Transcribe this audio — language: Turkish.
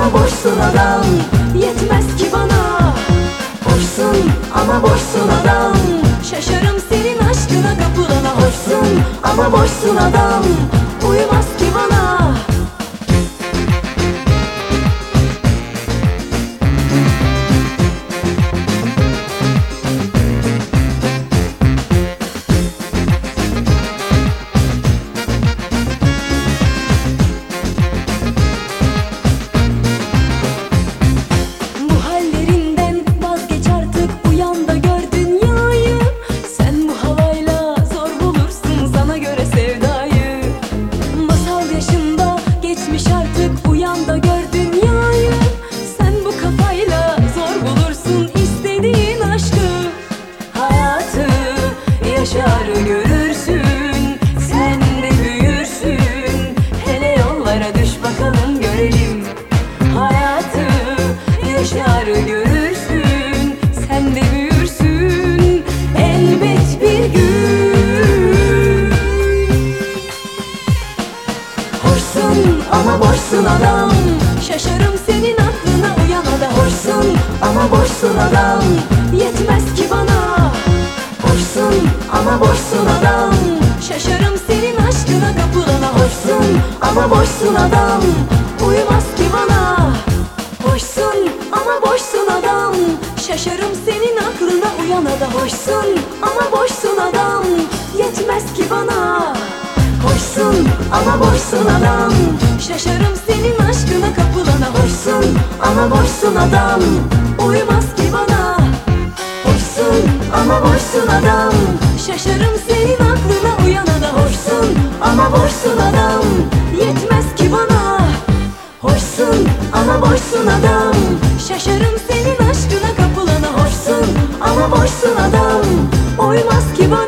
ama boşsun adam. Yetmez ki bana. Hoşsun ama boşsun adam. Şaşarım senin aşkına kapılana. Hoşsun ama boşsun adam. Uymaz ki bana. Yaşar görürsün, sen de büyürsün. Hele yollara düş bakalım görelim. Hayatı yaşar görürsün, sen de büyürsün elbet bir gün. Hoşsun ama boşsun adam. Şaşarım senin aklına uyanada. Hoşsun ama boşsun adam. Yetmez ki bana. Hoşsun ama boşsun adam. Şaşarım senin aşkına kapılana. Hoşsun ama boşsun adam. Uymaz ki bana. Hoşsun ama boşsun adam. Şaşarım senin aklına uyana da. Hoşsun ama boşsun adam. Yetmez ki bana. Hoşsun ama boşsun adam. Şaşarım senin aşkına kapılana. Hoşsun ama boşsun adam. Uymaz ki bana. Hoşsun ama boşsun adam. Şaşarım senin aklına uyana da. Hoşsun ama boşsun adam. Yetmez ki bana. Hoşsun ama boşsun adam. Şaşarım senin aşkına kapılana. Hoşsun ama boşsun adam. Uymaz ki bana.